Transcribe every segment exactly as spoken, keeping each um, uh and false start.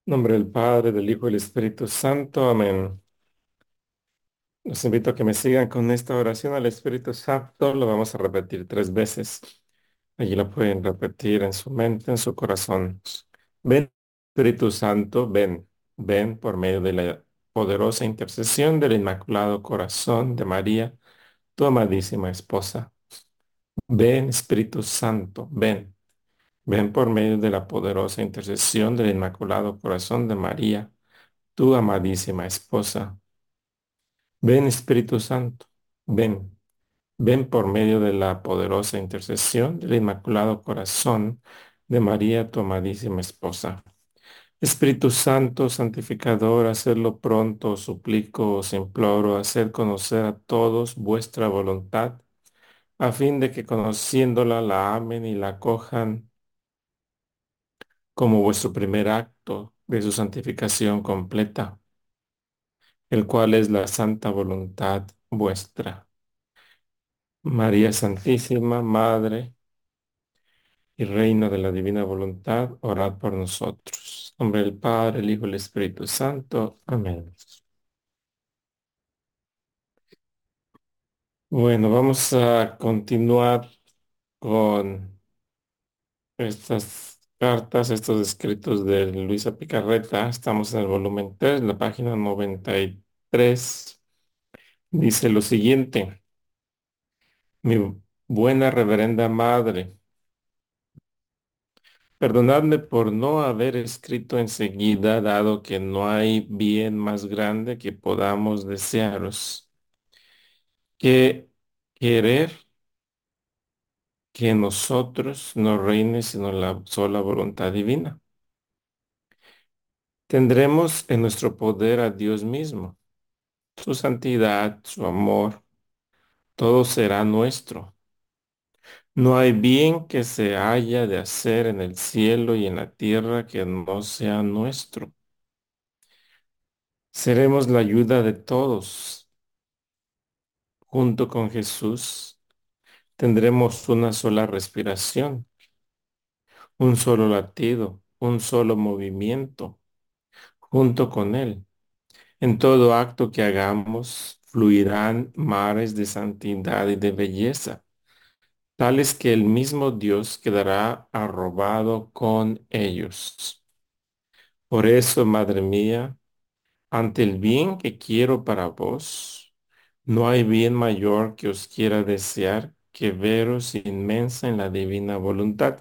Nombre del Padre, del Hijo y del Espíritu Santo. Amén. Los invito a que me sigan con esta oración al Espíritu Santo. Lo vamos a repetir tres veces. Allí lo pueden repetir en su mente, en su corazón. Ven, Espíritu Santo, ven. Ven por medio de la poderosa intercesión del Inmaculado Corazón de María, tu amadísima esposa. Ven, Espíritu Santo, ven. Ven por medio de la poderosa intercesión del Inmaculado Corazón de María, tu amadísima esposa. Ven Espíritu Santo, ven, ven por medio de la poderosa intercesión del Inmaculado Corazón de María, tu amadísima esposa. Espíritu Santo, santificador, hacedlo pronto, os suplico, os imploro, hacer conocer a todos vuestra voluntad, a fin de que conociéndola la amen y la acojan como vuestro primer acto de su santificación completa, el cual es la santa voluntad vuestra. María Santísima, Madre y Reina de la Divina Voluntad, orad por nosotros. En nombre del Padre, el Hijo y el Espíritu Santo. Amén. Bueno, vamos a continuar con estas cartas, estos escritos de Luisa Picarreta. Estamos en el volumen tres, la página noventa y tres. Dice lo siguiente: Mi buena reverenda madre, perdonadme por no haber escrito enseguida, dado que no hay bien más grande que podamos desearos que querer que en nosotros no reine sino la sola voluntad divina. Tendremos en nuestro poder a Dios mismo, su santidad, su amor, todo será nuestro. No hay bien que se haya de hacer en el cielo y en la tierra que no sea nuestro. Seremos la ayuda de todos. Junto con Jesús tendremos una sola respiración, un solo latido, un solo movimiento. Junto con Él, en todo acto que hagamos, fluirán mares de santidad y de belleza, tales que el mismo Dios quedará arrobado con ellos. Por eso, Madre mía, ante el bien que quiero para vos, no hay bien mayor que os quiera desear que veros inmensa en la divina voluntad.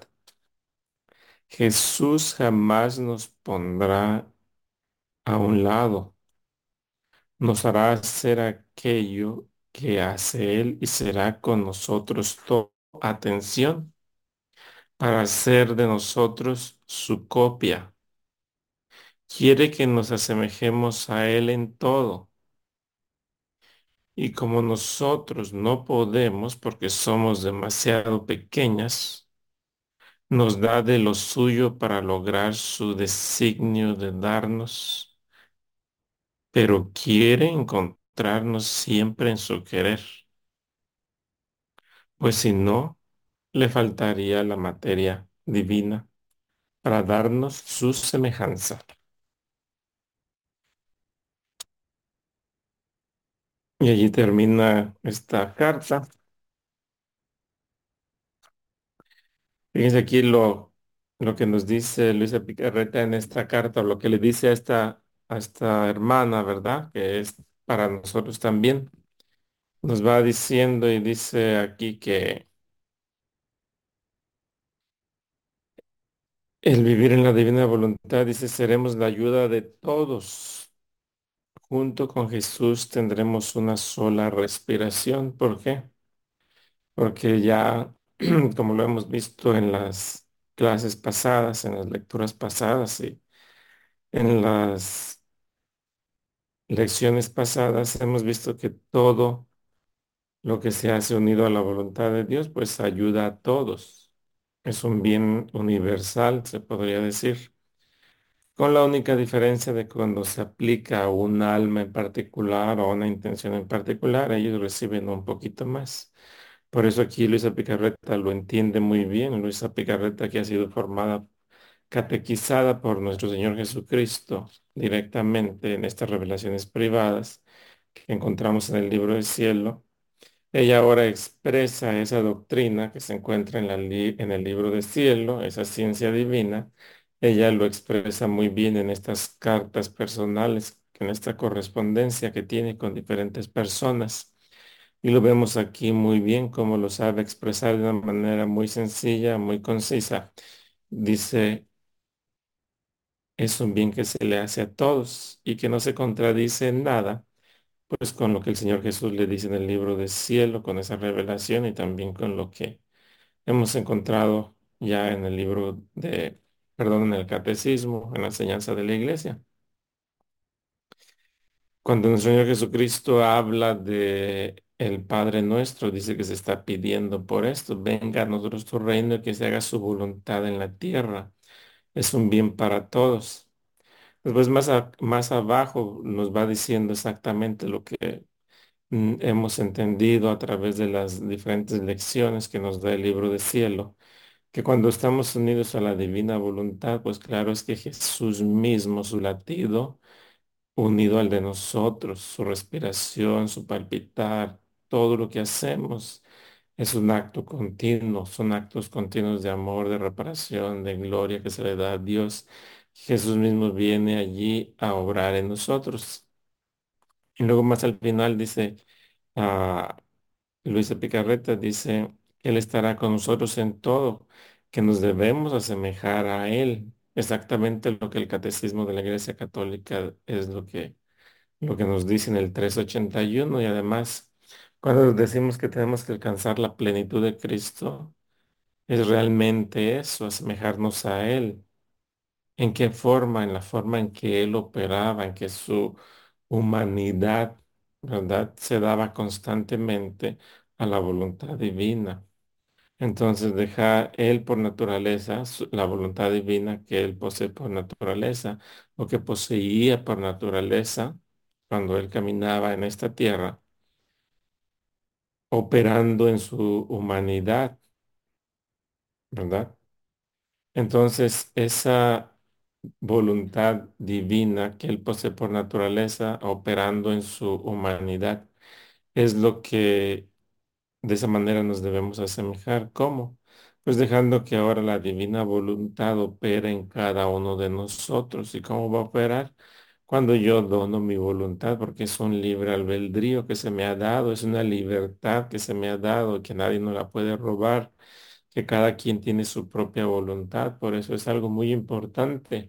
Jesús jamás nos pondrá a un lado, nos hará hacer aquello que hace Él y será con nosotros toda atención para hacer de nosotros su copia. Quiere que nos asemejemos a Él en todo. Y como nosotros no podemos porque somos demasiado pequeñas, nos da de lo suyo para lograr su designio de darnos, pero quiere encontrarnos siempre en su querer, pues si no, le faltaría la materia divina para darnos su semejanza. Y allí termina esta carta. Fíjense aquí lo, lo que nos dice Luisa Picarreta en esta carta, o lo que le dice a esta, a esta hermana, ¿verdad? Que es para nosotros también. Nos va diciendo y dice aquí que el vivir en la divina voluntad, dice, seremos la ayuda de todos. Junto con Jesús tendremos una sola respiración. ¿Por qué? Porque ya, como lo hemos visto en las clases pasadas, en las lecturas pasadas y en las lecciones pasadas, hemos visto que todo lo que se hace unido a la voluntad de Dios, pues ayuda a todos. Es un bien universal, se podría decir, con la única diferencia de cuando se aplica a un alma en particular o a una intención en particular, ellos reciben un poquito más. Por eso aquí Luisa Picarreta lo entiende muy bien. Luisa Picarreta, que ha sido formada catequizada por nuestro Señor Jesucristo directamente en estas revelaciones privadas que encontramos en el libro del cielo. Ella ahora expresa esa doctrina que se encuentra en, la li- en el libro del cielo, esa ciencia divina. Ella lo expresa muy bien en estas cartas personales, en esta correspondencia que tiene con diferentes personas. Y lo vemos aquí muy bien, como lo sabe expresar de una manera muy sencilla, muy concisa. Dice, es un bien que se le hace a todos y que no se contradice en nada, pues con lo que el Señor Jesús le dice en el libro del cielo, con esa revelación y también con lo que hemos encontrado ya en el libro de, perdón, en el catecismo, en la enseñanza de la iglesia. Cuando nuestro Señor Jesucristo habla de el Padre nuestro, dice que se está pidiendo por esto, venga a nosotros tu reino y que se haga su voluntad en la tierra. Es un bien para todos. Después más, a- más abajo nos va diciendo exactamente lo que mm, hemos entendido a través de las diferentes lecciones que nos da el libro de cielo, que cuando estamos unidos a la divina voluntad, pues claro es que Jesús mismo, su latido, unido al de nosotros, su respiración, su palpitar, todo lo que hacemos es un acto continuo, son actos continuos de amor, de reparación, de gloria que se le da a Dios. Jesús mismo viene allí a obrar en nosotros. Y luego más al final dice, a Luisa Picarreta dice que Él estará con nosotros en todo, que nos debemos asemejar a Él. Exactamente lo que el Catecismo de la Iglesia Católica es lo que lo que nos dice en el trescientos ochenta y uno y además cuando decimos que tenemos que alcanzar la plenitud de Cristo, es realmente eso, asemejarnos a Él. ¿En qué forma? En la forma en que Él operaba, en que su humanidad, ¿verdad?, se daba constantemente a la voluntad divina. Entonces deja Él por naturaleza, su- la voluntad divina que Él posee por naturaleza, o que poseía por naturaleza cuando Él caminaba en esta tierra, operando en su humanidad, ¿verdad? Entonces esa voluntad divina que Él posee por naturaleza, operando en su humanidad, es lo que de esa manera nos debemos asemejar. ¿Cómo? Pues dejando que ahora la divina voluntad opere en cada uno de nosotros. ¿Y cómo va a operar? Cuando yo dono mi voluntad, porque es un libre albedrío que se me ha dado, es una libertad que se me ha dado, que nadie nos la puede robar, que cada quien tiene su propia voluntad. Por eso es algo muy importante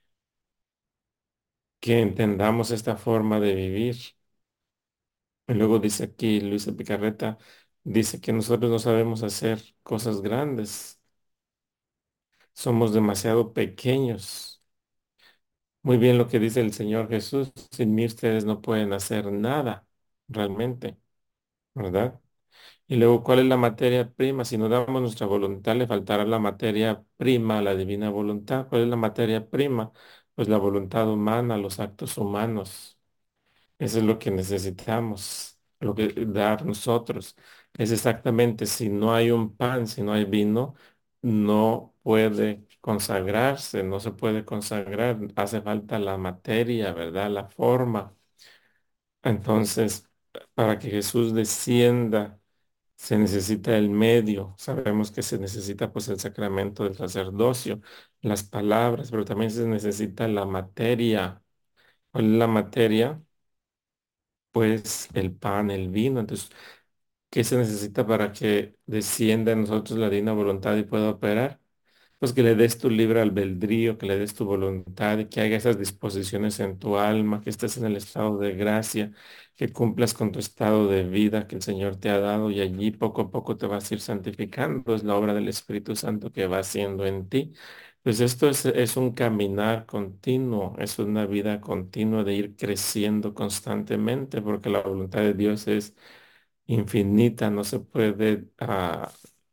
que entendamos esta forma de vivir. Y luego dice aquí Luisa Picarreta, dice que nosotros no sabemos hacer cosas grandes, somos demasiado pequeños. Muy bien lo que dice el Señor Jesús, sin mí ustedes no pueden hacer nada, realmente, ¿verdad? Y luego, ¿cuál es la materia prima? Si no damos nuestra voluntad, le faltará la materia prima a la divina voluntad. ¿Cuál es la materia prima? Pues la voluntad humana, los actos humanos. Eso es lo que necesitamos, lo que dar nosotros. Es exactamente, si no hay un pan, si no hay vino, no puede consagrarse, no se puede consagrar. Hace falta la materia, ¿verdad? La forma. Entonces, para que Jesús descienda, se necesita el medio. Sabemos que se necesita pues el sacramento del sacerdocio, las palabras, pero también se necesita la materia. ¿Cuál es la materia? Pues el pan, el vino. Entonces, ¿qué se necesita para que descienda en nosotros la divina voluntad y pueda operar? Pues que le des tu libre albedrío, que le des tu voluntad y que haga esas disposiciones en tu alma, que estés en el estado de gracia, que cumplas con tu estado de vida que el Señor te ha dado y allí poco a poco te vas a ir santificando. Es la obra del Espíritu Santo que va haciendo en ti. Pues esto es, es un caminar continuo, es una vida continua de ir creciendo constantemente, porque la voluntad de Dios es infinita, no se puede ah,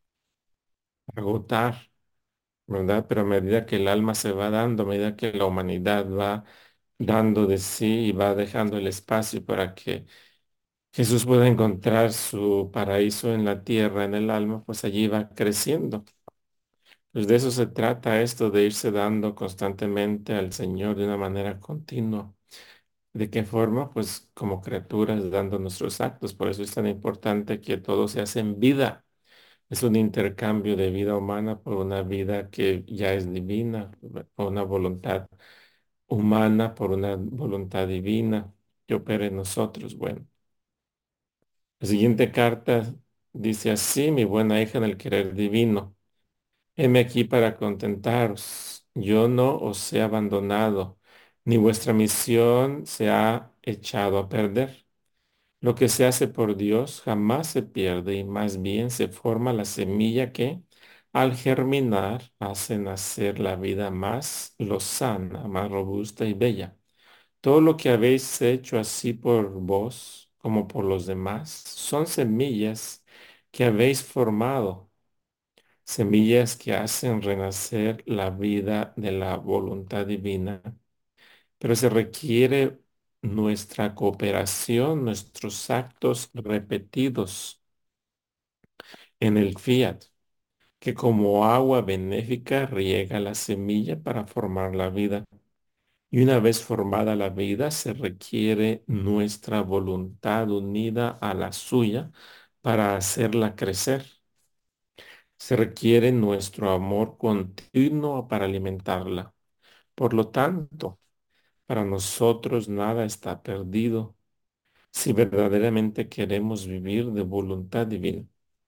agotar, ¿verdad? Pero a medida que el alma se va dando, a medida que la humanidad va dando de sí y va dejando el espacio para que Jesús pueda encontrar su paraíso en la tierra, en el alma, pues allí va creciendo. Pues de eso se trata esto, de irse dando constantemente al Señor de una manera continua. ¿De qué forma? Pues como criaturas dando nuestros actos. Por eso es tan importante que todo se hace en vida. Es un intercambio de vida humana por una vida que ya es divina, por una voluntad humana, por una voluntad divina que opera en nosotros. Bueno, la siguiente carta dice así: mi buena hija en el querer divino. Heme aquí para contentaros. Yo no os he abandonado, ni vuestra misión se ha echado a perder. Lo que se hace por Dios jamás se pierde y más bien se forma la semilla que, al germinar, hace nacer la vida más lozana, más robusta y bella. Todo lo que habéis hecho así por vos como por los demás son semillas que habéis formado, semillas que hacen renacer la vida de la voluntad divina, pero se requiere nuestra cooperación, nuestros actos repetidos en el fiat, que como agua benéfica riega la semilla para formar la vida. Y una vez formada la vida, se requiere nuestra voluntad unida a la suya para hacerla crecer. Se requiere nuestro amor continuo para alimentarla. Por lo tanto, para nosotros nada está perdido si verdaderamente queremos vivir de voluntad divina.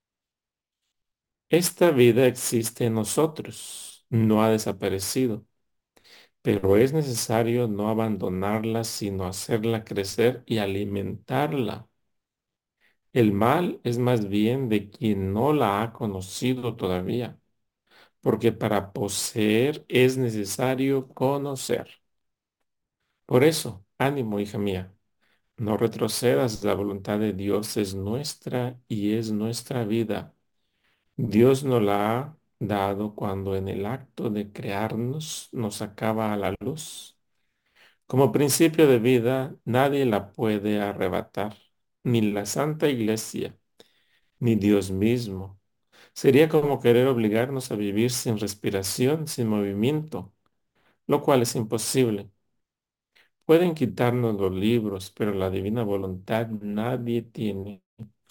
Esta vida existe en nosotros, no ha desaparecido, pero es necesario no abandonarla, sino hacerla crecer y alimentarla. El mal es más bien de quien no la ha conocido todavía, porque para poseer es necesario conocer. Por eso, ánimo, hija mía, no retrocedas, la voluntad de Dios es nuestra y es nuestra vida. Dios nos la ha dado cuando en el acto de crearnos nos sacaba a la luz. Como principio de vida, nadie la puede arrebatar, ni la Santa Iglesia, ni Dios mismo. Sería como querer obligarnos a vivir sin respiración, sin movimiento, lo cual es imposible. Pueden quitarnos los libros, pero la divina voluntad nadie tiene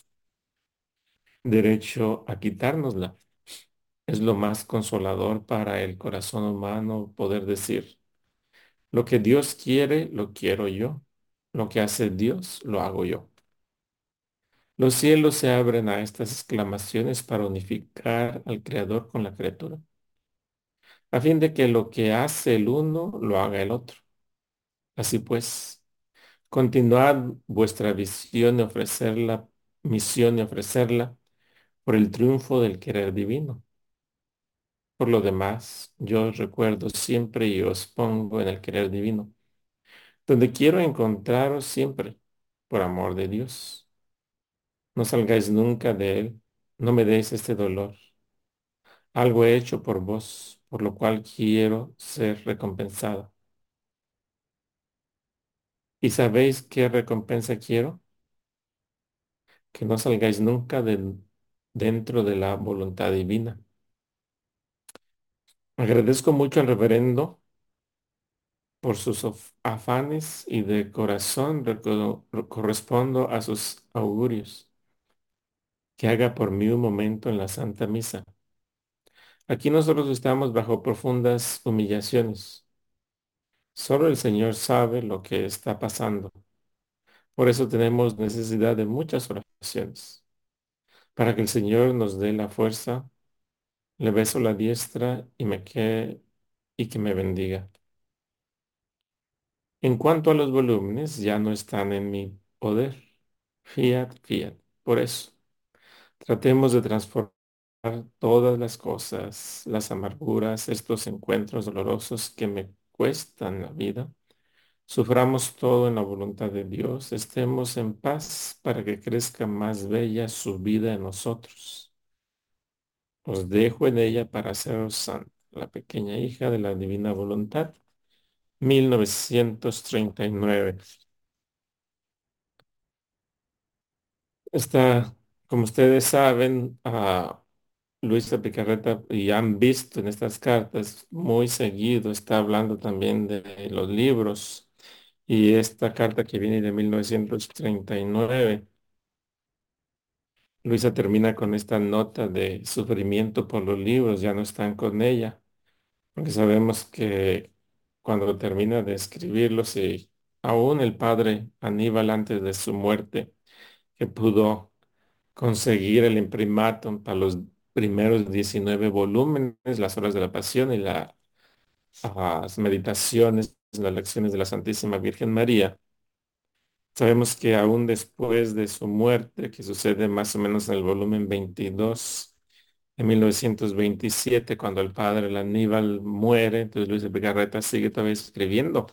derecho a quitárnosla. Es lo más consolador para el corazón humano poder decir: lo que Dios quiere, lo quiero yo. Lo que hace Dios, lo hago yo. Los cielos se abren a estas exclamaciones para unificar al Creador con la criatura, a fin de que lo que hace el uno, lo haga el otro. Así pues, continuad vuestra visión y ofrecerla, misión y ofrecerla por el triunfo del querer divino. Por lo demás, yo os recuerdo siempre y os pongo en el querer divino, donde quiero encontraros siempre, por amor de Dios. No salgáis nunca de él, no me deis este dolor. Algo he hecho por vos, por lo cual quiero ser recompensado. ¿Y sabéis qué recompensa quiero? Que no salgáis nunca de, dentro de la voluntad divina. Agradezco mucho al reverendo por sus of- afanes y de corazón reco- correspondo a sus augurios. Que haga por mí un momento en la Santa Misa. Aquí nosotros estamos bajo profundas humillaciones. Solo el Señor sabe lo que está pasando. Por eso tenemos necesidad de muchas oraciones. Para que el Señor nos dé la fuerza, le beso la diestra y me quede y que me bendiga. En cuanto a los volúmenes, ya no están en mi poder. Fiat, fiat. Por eso, tratemos de transformar todas las cosas, las amarguras, estos encuentros dolorosos que me cuestan la vida. Suframos todo en la voluntad de Dios, estemos en paz para que crezca más bella su vida en nosotros. Os dejo en ella para haceros santa, la pequeña hija de la divina voluntad, mil novecientos treinta y nueve. Está, como ustedes saben, ah, Luisa Picarreta, y han visto en estas cartas muy seguido, está hablando también de los libros. Y esta carta que viene de mil novecientos treinta y nueve, Luisa termina con esta nota de sufrimiento por los libros, ya no están con ella, porque sabemos que cuando termina de escribirlos, y aún el padre Aníbal antes de su muerte, que pudo conseguir el imprimatum para los primeros diecinueve volúmenes, las horas de la pasión y la- las meditaciones, las lecciones de la Santísima Virgen María. Sabemos que aún después de su muerte, que sucede más o menos en el volumen veintidós, en mil novecientos veintisiete, cuando el padre el Aníbal muere, entonces Luis de Picarreta sigue todavía escribiendo.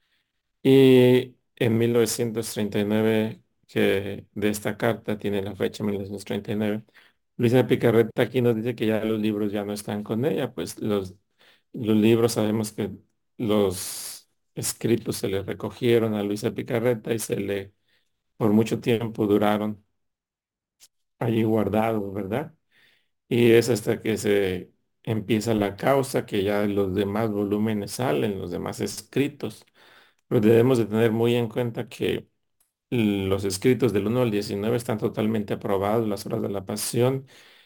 Y en mil novecientos treinta y nueve, que de esta carta tiene la fecha mil novecientos treinta y nueve, Luisa Picarreta aquí nos dice que ya los libros ya no están con ella, pues los, los libros sabemos que los escritos se le recogieron a Luisa Picarreta y se le, por mucho tiempo duraron allí guardados, ¿verdad? Y es hasta que se empieza la causa que ya los demás volúmenes salen, los demás escritos. Pero debemos de tener muy en cuenta que los escritos del uno al diecinueve están totalmente aprobados, las horas de la pasión,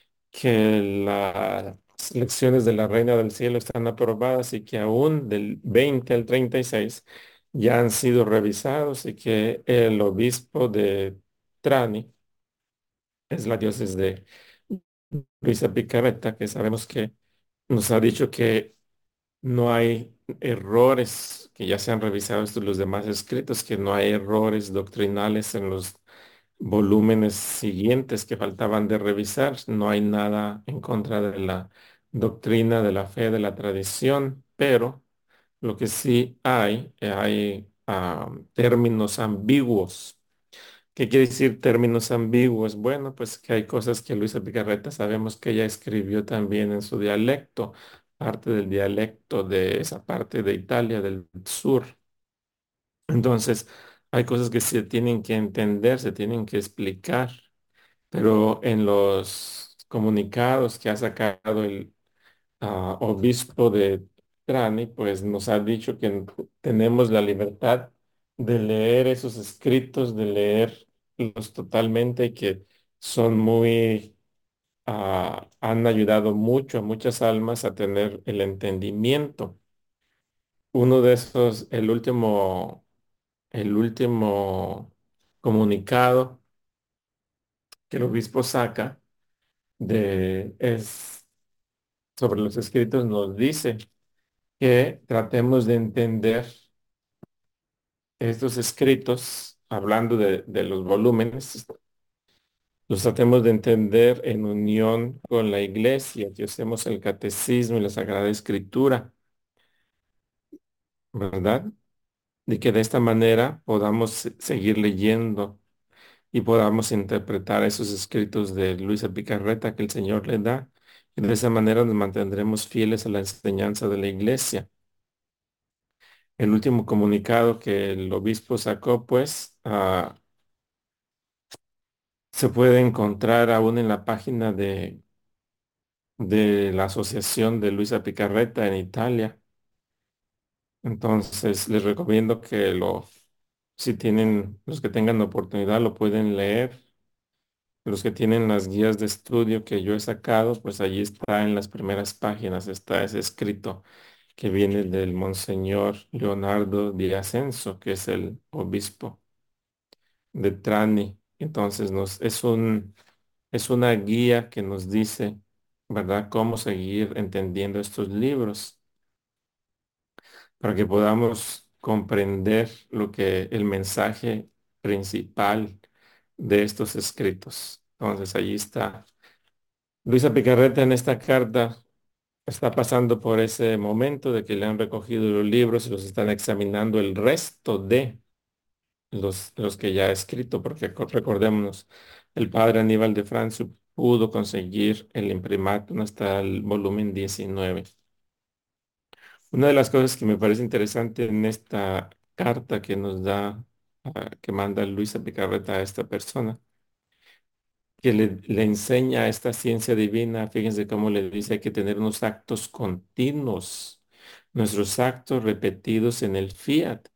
que las lecciones de la Reina del Cielo están aprobadas y que aún del veinte al treinta y seis ya han sido revisados y que el obispo de Trani es la diócesis de Luisa Picarreta, que sabemos que nos ha dicho que no hay errores, que ya se han revisado estos los demás escritos, que no hay errores doctrinales en los volúmenes siguientes que faltaban de revisar. No hay nada en contra de la doctrina, de la fe, de la tradición, pero lo que sí hay, eh, hay ah, términos ambiguos. ¿Qué quiere decir términos ambiguos? Bueno, pues que hay cosas que Luisa Picarreta sabemos que ella escribió también en su dialecto, parte del dialecto de esa parte de Italia, del sur. Entonces, hay cosas que se tienen que entender, se tienen que explicar, pero en los comunicados que ha sacado el ah, obispo de Trani, pues nos ha dicho que tenemos la libertad de leer esos escritos, de leerlos totalmente, y que son muy, ah, han ayudado mucho a muchas almas a tener el entendimiento. Uno de esos, el último, el último comunicado que el obispo saca de, es sobre los escritos, nos dice que tratemos de entender estos escritos, hablando de, de los volúmenes, los tratemos de entender en unión con la iglesia, que usemos el catecismo y la Sagrada Escritura, ¿verdad? Y que de esta manera podamos se- seguir leyendo y podamos interpretar esos escritos de Luisa Picarreta que el Señor le da. Y de esa manera nos mantendremos fieles a la enseñanza de la iglesia. El último comunicado que el obispo sacó, pues, ah, se puede encontrar aún en la página de, de la Asociación de Luisa Picarreta en Italia. Entonces, les recomiendo que lo, si tienen, los que tengan oportunidad, lo pueden leer. Los que tienen las guías de estudio que yo he sacado, pues allí está en las primeras páginas, está ese escrito que viene del Monseñor Leonardo de Ascenso, que es el obispo de Trani. Entonces, nos, es un Es una guía que nos dice, ¿verdad?, cómo seguir entendiendo estos libros para que podamos comprender lo que el mensaje principal de estos escritos. Entonces, allí está. Luisa Picarreta en esta carta está pasando por ese momento de que le han recogido los libros y los están examinando el resto de los, los que ya ha escrito, porque co- recordémonos, el padre Aníbal de Francia pudo conseguir el imprimatum hasta el volumen diecinueve. Una de las cosas que me parece interesante en esta carta que nos da, ah, que manda Luisa Picarreta a esta persona, que le, le enseña esta ciencia divina, fíjense cómo le dice, hay que tener unos actos continuos, nuestros actos repetidos en el fiat.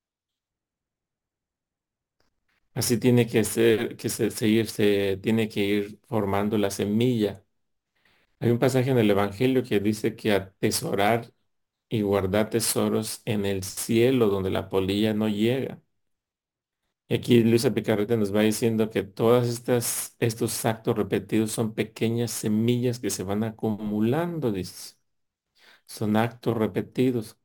Así tiene que ser, que se, seguirse, tiene que ir formando la semilla. Hay un pasaje en el Evangelio que dice que atesorar y guardar tesoros en el cielo donde la polilla no llega. Y aquí Luisa Picarreta nos va diciendo que todas estas, estos actos repetidos son pequeñas semillas que se van acumulando, dice. Son actos repetidos.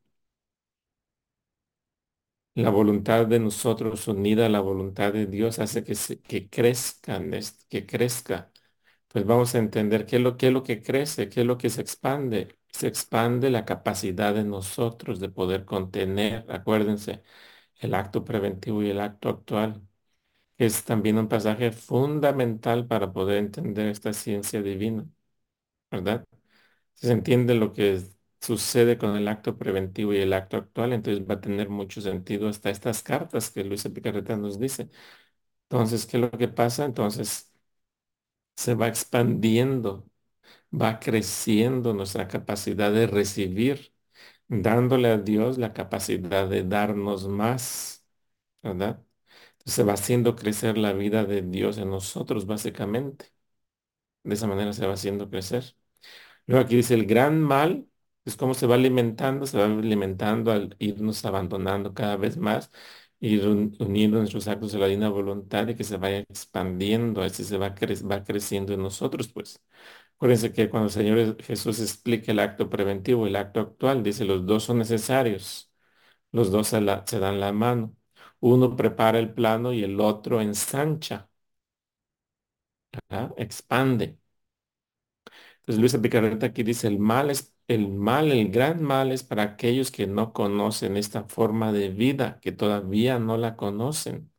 La voluntad de nosotros unida a la voluntad de Dios hace que, se- que crezcan, es- que crezca. Pues vamos a entender qué es lo, qué es lo que crece, qué es lo que se expande. Se expande la capacidad de nosotros de poder contener, acuérdense, el acto preventivo y el acto actual. Es también un pasaje fundamental para poder entender esta ciencia divina, ¿verdad? Si se entiende lo que es- sucede con el acto preventivo y el acto actual, entonces va a tener mucho sentido hasta estas cartas que Luisa Picarreta nos dice. Entonces, ¿qué es lo que pasa? Entonces se va expandiendo, va creciendo nuestra capacidad de recibir, dándole a Dios la capacidad de darnos más, ¿verdad? Entonces se va haciendo crecer la vida de Dios en nosotros, básicamente. De esa manera se va haciendo crecer. Luego aquí dice el gran mal, es cómo se va alimentando, se va alimentando al irnos abandonando cada vez más, ir un- uniendo nuestros actos a la divina voluntad y que se vaya expandiendo, así se va, cre- va creciendo en nosotros, pues. Acuérdense que cuando el Señor Jesús explica el acto preventivo y el acto actual, dice los dos son necesarios, los dos se, la- se dan la mano. Uno prepara el plano y el otro ensancha, ¿verdad? Expande. Entonces Luisa Picarreta aquí dice, el mal es, el mal, el gran mal es para aquellos que no conocen esta forma de vida, que todavía no la conocen.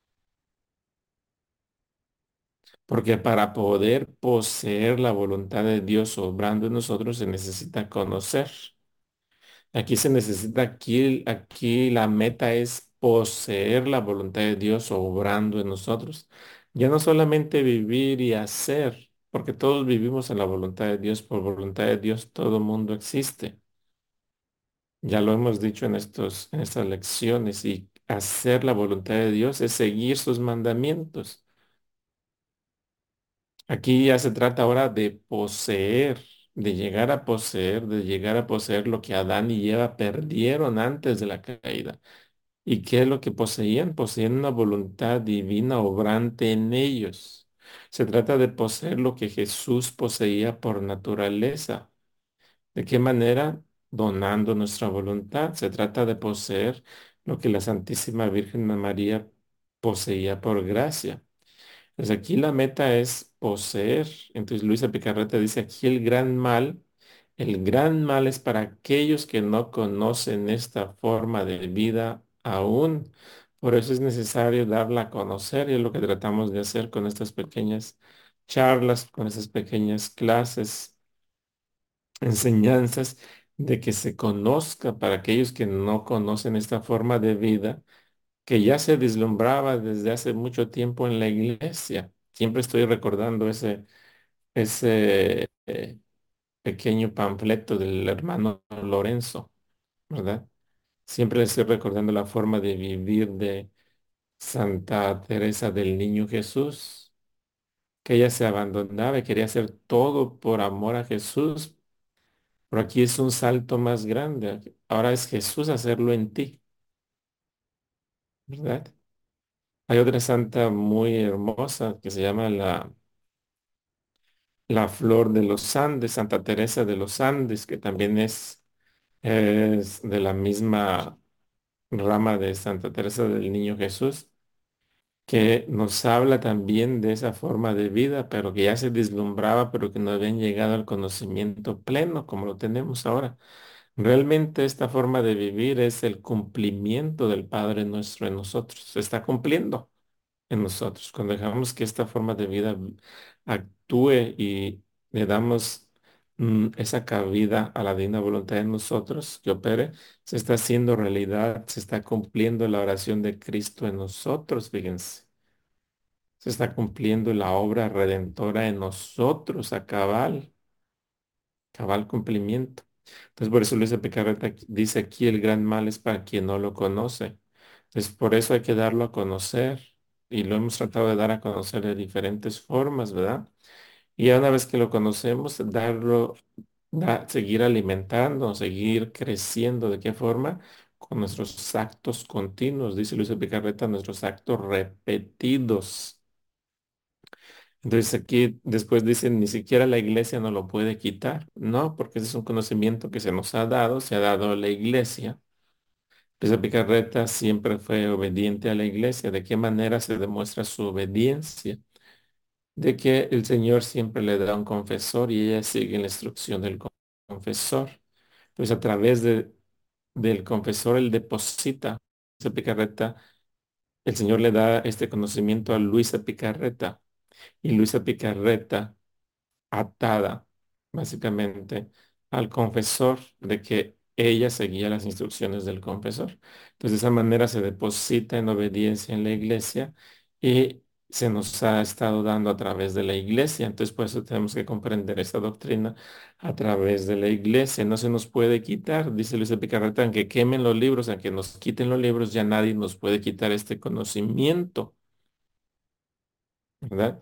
Porque para poder poseer la voluntad de Dios obrando en nosotros se necesita conocer. Aquí se necesita, aquí, aquí la meta es poseer la voluntad de Dios obrando en nosotros. Ya no solamente vivir y hacer, porque todos vivimos en la voluntad de Dios, por voluntad de Dios todo mundo existe. Ya lo hemos dicho en estos, en estas lecciones y hacer la voluntad de Dios es seguir sus mandamientos. Aquí ya se trata ahora de poseer, de llegar a poseer, de llegar a poseer lo que Adán y Eva perdieron antes de la caída. ¿Y qué es lo que poseían? Poseían una voluntad divina obrante en ellos. Se trata de poseer lo que Jesús poseía por naturaleza. ¿De qué manera? Donando nuestra voluntad. Se trata de poseer lo que la Santísima Virgen María poseía por gracia. Pues aquí la meta es poseer. Entonces Luisa Picarreta dice aquí el gran mal, el gran mal es para aquellos que no conocen esta forma de vida aún. Por eso es necesario darla a conocer y es lo que tratamos de hacer con estas pequeñas charlas, con estas pequeñas clases, enseñanzas, de que se conozca para aquellos que no conocen esta forma de vida que ya se vislumbraba desde hace mucho tiempo en la iglesia. Siempre estoy recordando ese, ese eh, pequeño panfleto del hermano Lorenzo, ¿verdad? Siempre le estoy recordando la forma de vivir de Santa Teresa del Niño Jesús, que ella se abandonaba y quería hacer todo por amor a Jesús, pero aquí es un salto más grande. Ahora es Jesús hacerlo en ti, ¿verdad? Hay otra santa muy hermosa que se llama la La Flor de los Andes, Santa Teresa de los Andes, que también es, es de la misma rama de Santa Teresa del Niño Jesús, que nos habla también de esa forma de vida, pero que ya se deslumbraba, pero que no habían llegado al conocimiento pleno como lo tenemos ahora. Realmente esta forma de vivir es el cumplimiento del Padre nuestro en nosotros. Se está cumpliendo en nosotros. Cuando dejamos que esta forma de vida actúe y le damos mm, esa cabida a la divina voluntad de nosotros que opere, se está haciendo realidad, se está cumpliendo la oración de Cristo en nosotros, fíjense. se está cumpliendo la obra redentora en nosotros a cabal, cabal cumplimiento. Entonces, por eso Luis de Picarreta dice aquí el gran mal es para quien no lo conoce. Entonces, por eso hay que darlo a conocer y lo hemos tratado de dar a conocer de diferentes formas, ¿verdad? Y ya una vez que lo conocemos, darlo, da- seguir alimentando, seguir creciendo. ¿De qué forma? Con nuestros actos continuos, dice Luis de Picarreta, nuestros actos repetidos. Entonces aquí después dicen, ni siquiera la iglesia no lo puede quitar. No, porque ese es un conocimiento que se nos ha dado, se ha dado a la iglesia. Luis Picarreta siempre fue obediente a la iglesia. ¿De qué manera se demuestra su obediencia? De que el Señor siempre le da un confesor y ella sigue la instrucción del con- confesor. Pues a través de, del confesor él deposita esa Picarreta. El Señor le da este conocimiento a Luisa Picarreta y Luisa Picarreta atada básicamente al confesor de que ella seguía las instrucciones del confesor. Entonces, de esa manera se deposita en obediencia en la iglesia y se nos ha estado dando a través de la iglesia. Entonces, por eso tenemos que comprender esta doctrina a través de la iglesia. No se nos puede quitar, dice Luis de Picarreta, aunque quemen los libros, aunque nos quiten los libros, ya nadie nos puede quitar este conocimiento, ¿verdad?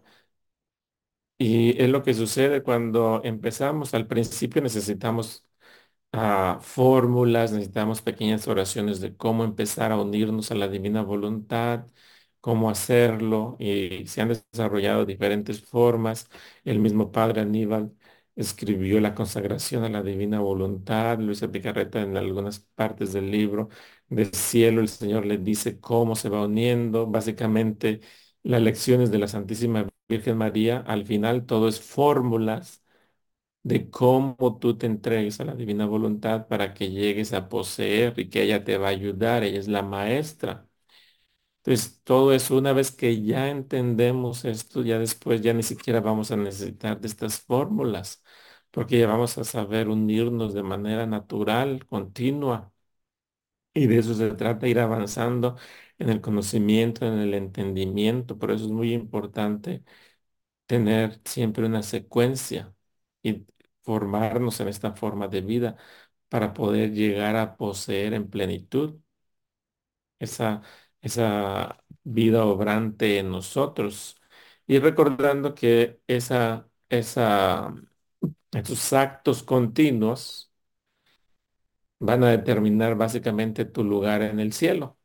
Y es lo que sucede cuando empezamos. Al principio necesitamos ah, fórmulas, necesitamos pequeñas oraciones de cómo empezar a unirnos a la divina voluntad, cómo hacerlo. Y se han desarrollado diferentes formas. El mismo Padre Aníbal escribió la consagración a la divina voluntad. Luisa Picarreta en algunas partes del libro del cielo, el Señor le dice cómo se va uniendo. Básicamente, las lecciones de la Santísima Virgen María, al final todo es fórmulas de cómo tú te entregues a la divina voluntad para que llegues a poseer y que ella te va a ayudar, ella es la maestra. Entonces, todo eso, una vez que ya entendemos esto, ya después ya ni siquiera vamos a necesitar de estas fórmulas, porque ya vamos a saber unirnos de manera natural, continua. Y de eso se trata, ir avanzando en el conocimiento, en el entendimiento. Por eso es muy importante tener siempre una secuencia y formarnos en esta forma de vida para poder llegar a poseer en plenitud esa, esa vida obrante en nosotros. Y recordando que esa, esa, esos actos continuos van a determinar básicamente tu lugar en el cielo.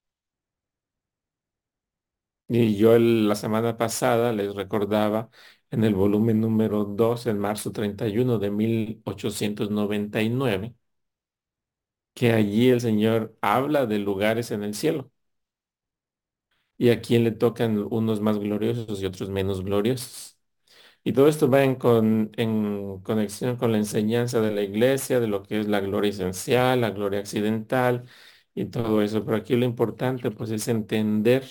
Y yo el- la semana pasada les recordaba en el volumen número dos en marzo treinta y uno de mil ochocientos noventa y nueve que allí el Señor habla de lugares en el cielo y a quién le tocan unos más gloriosos y otros menos gloriosos. Y todo esto va en, con- en conexión con la enseñanza de la iglesia, de lo que es la gloria esencial, la gloria accidental y todo eso. Pero aquí lo importante pues es entender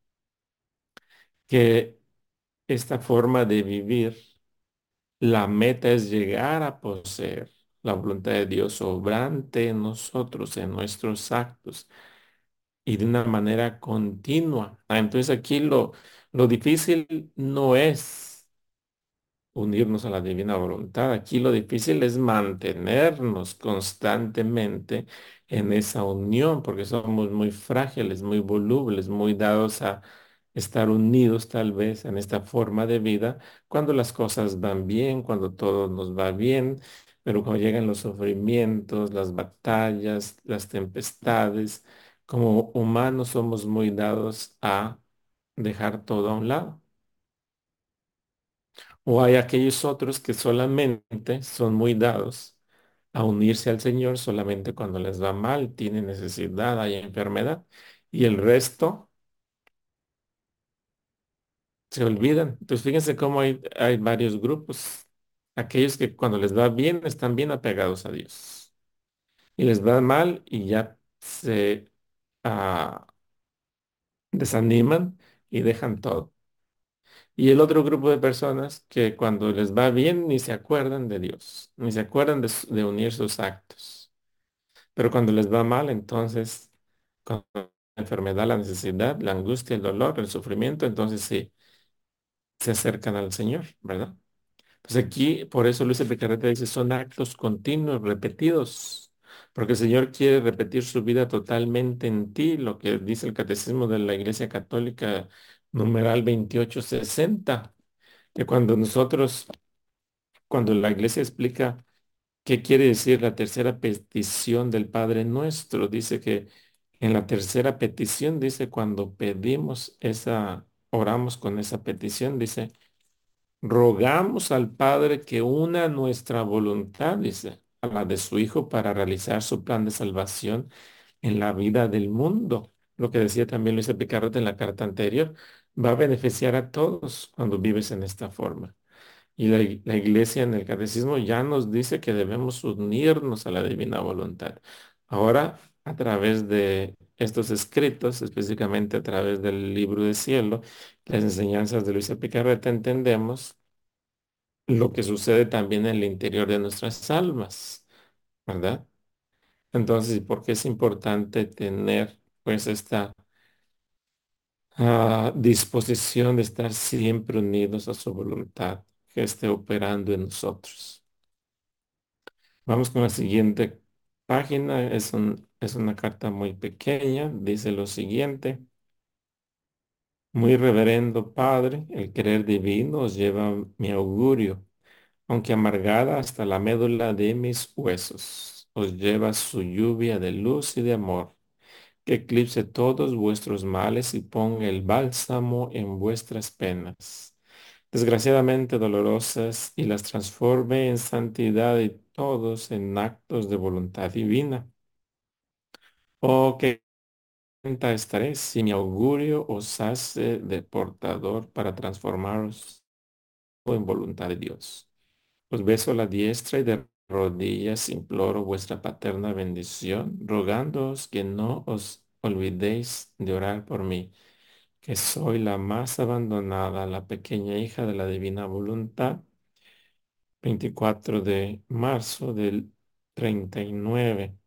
que esta forma de vivir, la meta es llegar a poseer la voluntad de Dios obrante en nosotros, en nuestros actos y de una manera continua. Ah, entonces aquí lo, lo difícil no es unirnos a la divina voluntad. Aquí lo difícil es mantenernos constantemente en esa unión, porque somos muy frágiles, muy volubles, muy dados a estar unidos tal vez en esta forma de vida cuando las cosas van bien, cuando todo nos va bien, pero cuando llegan los sufrimientos, las batallas, las tempestades, como humanos somos muy dados a dejar todo a un lado. O hay aquellos otros que solamente son muy dados a unirse al Señor solamente cuando les va mal, tienen necesidad, hay enfermedad, y el resto se olvidan. Entonces fíjense cómo hay, hay varios grupos. Aquellos que cuando les va bien están bien apegados a Dios. Y les va mal y ya se ah, desaniman y dejan todo. Y el otro grupo de personas que cuando les va bien ni se acuerdan de Dios, ni se acuerdan de, su- de unir sus actos. Pero cuando les va mal, entonces, con la enfermedad, la necesidad, la angustia, el dolor, el sufrimiento, entonces sí. se acercan al Señor, ¿verdad? Pues aquí, por eso Luis Picarreta dice, son actos continuos, repetidos, porque el Señor quiere repetir su vida totalmente en ti, lo que dice el Catecismo de la Iglesia Católica, numeral veintiocho sesenta, que cuando nosotros, cuando la Iglesia explica qué quiere decir la tercera petición del Padre Nuestro, dice que en la tercera petición, dice, cuando pedimos esa, oramos con esa petición, dice, rogamos al Padre que una nuestra voluntad, dice, a la de su Hijo para realizar su plan de salvación en la vida del mundo. Lo que decía también Luis Picarreta en la carta anterior, va a beneficiar a todos cuando vives en esta forma. Y la, ig- la iglesia en el catecismo ya nos dice que debemos unirnos a la divina voluntad. Ahora, a través de estos escritos, específicamente a través del libro de cielo, las enseñanzas de Luisa Picarreta, entendemos lo que sucede también en el interior de nuestras almas, ¿verdad? Entonces, ¿por qué es importante tener pues esta ah, disposición de estar siempre unidos a su voluntad que esté operando en nosotros? Vamos con la siguiente página. Es un- es una carta muy pequeña. Dice lo siguiente. Muy reverendo Padre, el querer divino os lleva mi augurio, aunque amargada hasta la médula de mis huesos, os lleva su lluvia de luz y de amor, que eclipse todos vuestros males y ponga el bálsamo en vuestras penas, desgraciadamente dolorosas, y las transforme en santidad y todos en actos de voluntad divina. Oh, qué contenta estaré si mi augurio os hace de portador para transformaros en voluntad de Dios. Os beso la diestra y de rodillas imploro vuestra paterna bendición, rogándoos que no os olvidéis de orar por mí, que soy la más abandonada, la pequeña hija de la divina voluntad. Veinticuatro de marzo del treinta y nueve.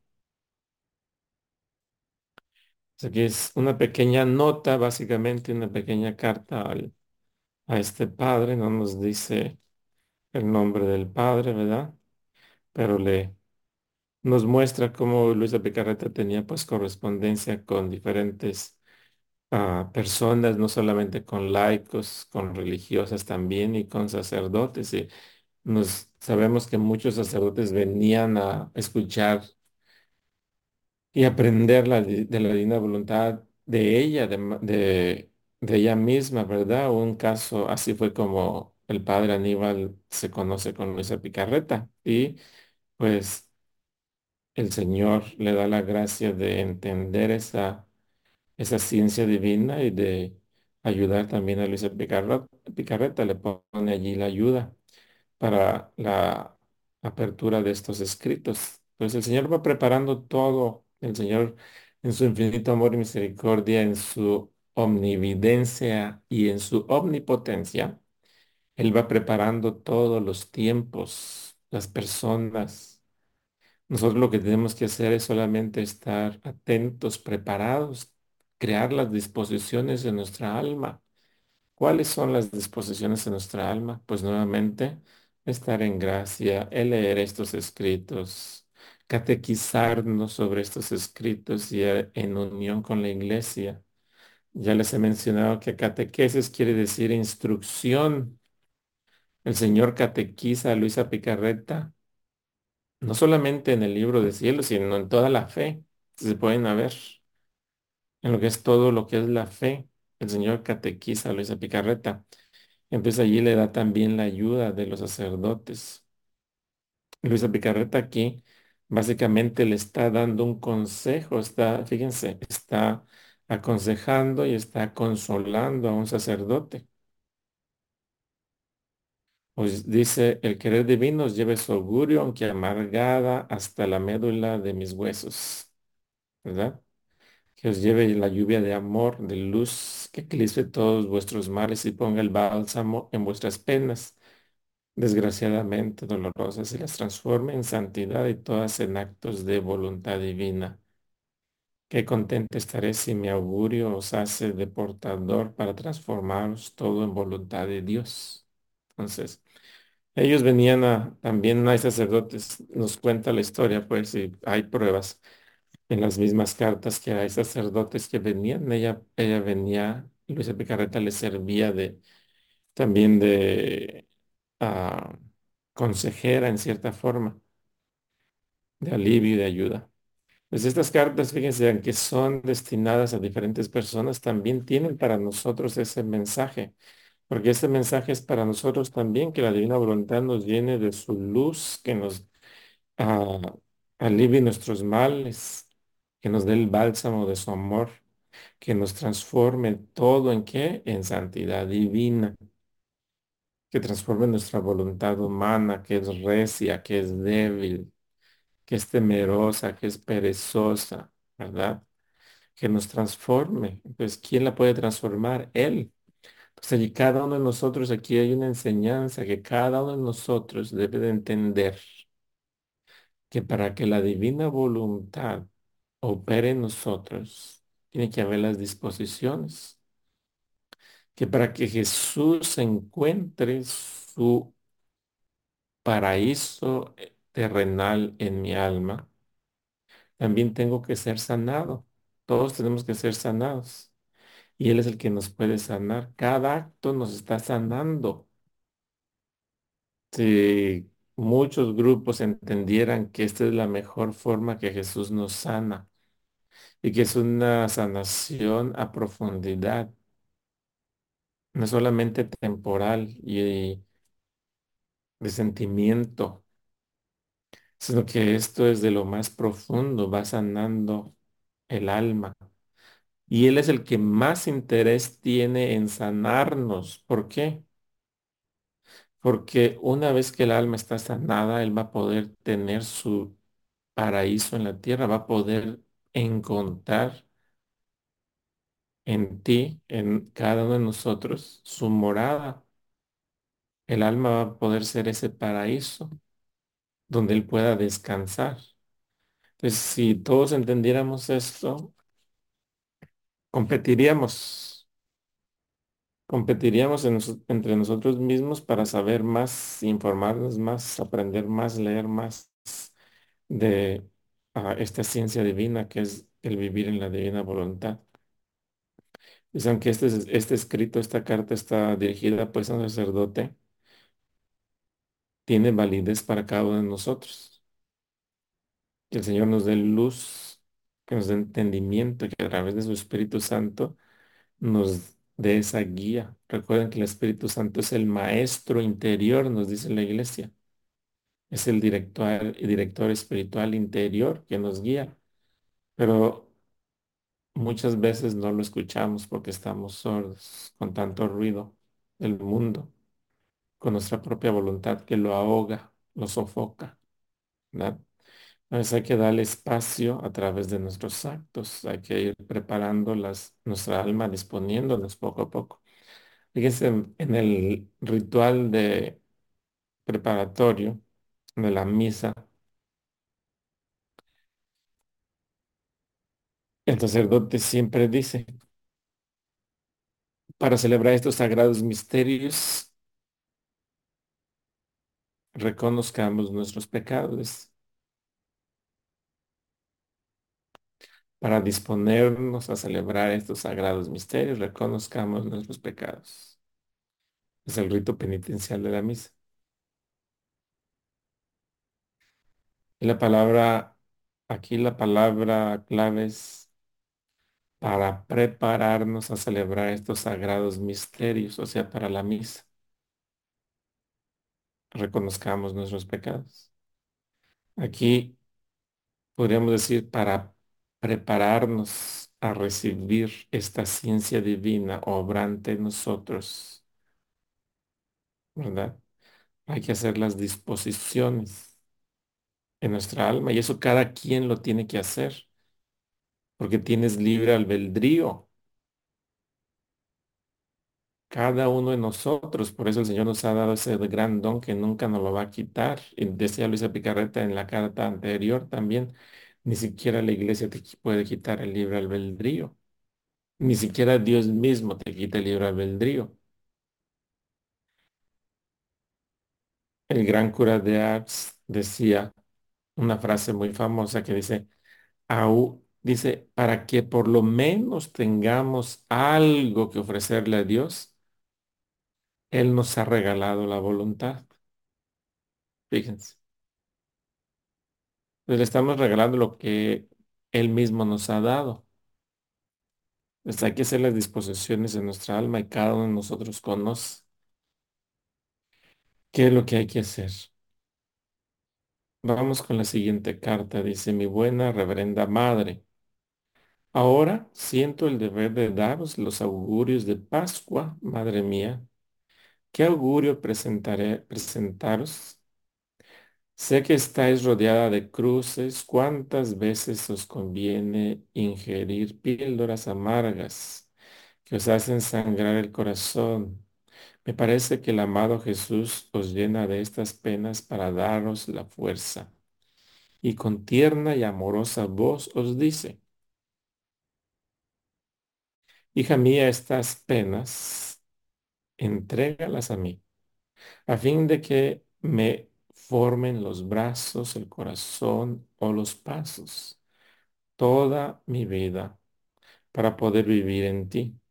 Aquí es una pequeña nota, básicamente una pequeña carta al- a este padre. No nos dice el nombre del padre, ¿verdad? Pero le nos muestra cómo Luisa Picarreta tenía pues correspondencia con diferentes ah, personas, no solamente con laicos, con religiosas también y con sacerdotes. Y nos sabemos que muchos sacerdotes venían a escuchar y aprender la di- de la divina voluntad de ella, de, ma- de, de ella misma, ¿verdad? Un caso así fue como el padre Aníbal se conoce con Luisa Picarreta y pues el Señor le da la gracia de entender esa, esa ciencia divina y de ayudar también a Luisa Picarro- Picarreta, le pone allí la ayuda para la apertura de estos escritos. Pues el Señor va preparando todo, el Señor en su infinito amor y misericordia, en su omnividencia y en su omnipotencia, Él va preparando todos los tiempos, las personas. Nosotros lo que tenemos que hacer es solamente estar atentos, preparados, crear las disposiciones de nuestra alma. ¿Cuáles son las disposiciones de nuestra alma? Pues nuevamente, estar en gracia, el leer estos escritos, catequizarnos sobre estos escritos y eh, en unión con la iglesia. Ya les he mencionado que catequesis quiere decir instrucción. El Señor catequiza a Luisa Picarreta no solamente en el libro de cielo, sino en toda la fe. Se pueden ver en lo que es todo lo que es la fe. El Señor catequiza a Luisa Picarreta. Entonces allí le da también la ayuda de los sacerdotes. Luisa Picarreta aquí básicamente le está dando un consejo, está, fíjense, está aconsejando y está consolando a un sacerdote. Pues dice, el querer divino os lleve su augurio, aunque amargada hasta la médula de mis huesos, ¿verdad? Que os lleve la lluvia de amor, de luz, que eclipse todos vuestros males y ponga el bálsamo en vuestras penas, desgraciadamente dolorosas, y las transforme en santidad y todas en actos de voluntad divina. Qué contento estaré si mi augurio os hace de portador para transformaros todo en voluntad de Dios. Entonces, ellos venían a, también hay sacerdotes, nos cuenta la historia, pues, y hay pruebas en las mismas cartas que hay sacerdotes que venían. Ella, ella venía, Luisa Picarreta le servía de, también de ah, consejera en cierta forma, de alivio y de ayuda. Pues estas cartas, fíjense, aunque son destinadas a diferentes personas, también tienen para nosotros ese mensaje, porque ese mensaje es para nosotros también, que la divina voluntad nos llene de su luz, que nos ah, alivie nuestros males, que nos dé el bálsamo de su amor, que nos transforme todo en qué, en santidad divina, que transforme nuestra voluntad humana, que es recia, que es débil, que es temerosa, que es perezosa, ¿verdad? Que nos transforme. Entonces, ¿quién la puede transformar? Él. Entonces, allí cada uno de nosotros, aquí hay una enseñanza que cada uno de nosotros debe de entender que para que la divina voluntad opere en nosotros, tiene que haber las disposiciones, que para que Jesús encuentre su paraíso eh, terrenal en mi alma, también tengo que ser sanado. Todos tenemos que ser sanados. Y Él es el que nos puede sanar. Cada acto nos está sanando. Si muchos grupos entendieran que esta es la mejor forma que Jesús nos sana y que es una sanación a profundidad, no solamente temporal y de sentimiento, sino que esto es de lo más profundo, va sanando el alma. Y Él es el que más interés tiene en sanarnos. ¿Por qué? Porque una vez que el alma está sanada, Él va a poder tener su paraíso en la tierra, va a poder encontrar en ti, en cada uno de nosotros, su morada. El alma va a poder ser ese paraíso donde Él pueda descansar. Entonces, si todos entendiéramos esto, competiríamos, competiríamos en nos- entre nosotros mismos para saber más, informarnos más, aprender más, leer más de ah, esta ciencia divina que es el vivir en la divina voluntad. Pues aunque este, es- este escrito, esta carta está dirigida pues a un sacerdote, tiene validez para cada uno de nosotros. Que el Señor nos dé luz, que nos dé entendimiento, que a través de su Espíritu Santo nos dé esa guía. Recuerden que el Espíritu Santo es el maestro interior, nos dice la iglesia. Es el director, director espiritual interior que nos guía. Pero muchas veces no lo escuchamos porque estamos sordos con tanto ruido del mundo, con nuestra propia voluntad que lo ahoga, lo sofoca, ¿verdad? A veces hay que darle espacio a través de nuestros actos, hay que ir preparando las, nuestra alma, disponiéndonos poco a poco. Fíjense en, en el ritual de preparatorio de la misa, el sacerdote siempre dice, para celebrar estos sagrados misterios, reconozcamos nuestros pecados. Para disponernos a celebrar estos sagrados misterios, reconozcamos nuestros pecados. Es el rito penitencial de la misa. Y la palabra, aquí la palabra clave es para prepararnos a celebrar estos sagrados misterios, o sea, para la misa. Reconozcamos nuestros pecados. Aquí podríamos decir para prepararnos a recibir esta ciencia divina obrante en nosotros, ¿verdad? Hay que hacer las disposiciones en nuestra alma y eso cada quien lo tiene que hacer porque tienes libre albedrío, cada uno de nosotros. Por eso el Señor nos ha dado ese gran don que nunca nos lo va a quitar. Y decía Luisa Picarreta en la carta anterior también, Ni siquiera la iglesia te qui- puede quitar el libre albedrío. Ni siquiera Dios mismo te quita el libre albedrío. El gran cura de Ars decía una frase muy famosa que dice, "Au- dice, para que por lo menos tengamos algo que ofrecerle a Dios, Él nos ha regalado la voluntad". Fíjense, pues le estamos regalando lo que Él mismo nos ha dado. Pues hay que hacer las disposiciones de nuestra alma y cada uno de nosotros conoce qué es lo que hay que hacer. Vamos con la siguiente carta. Dice, mi buena reverenda madre, ahora siento el deber de daros los augurios de Pascua, madre mía. ¿Qué augurio presentaré, presentaros? Sé que estáis rodeada de cruces. ¿Cuántas veces os conviene ingerir píldoras amargas que os hacen sangrar el corazón? Me parece que el amado Jesús os llena de estas penas para daros la fuerza. Y con tierna y amorosa voz os dice, hija mía, estas penas, entrégalas a mí, a fin de que me formen los brazos, el corazón o los pasos, toda mi vida, para poder vivir en ti.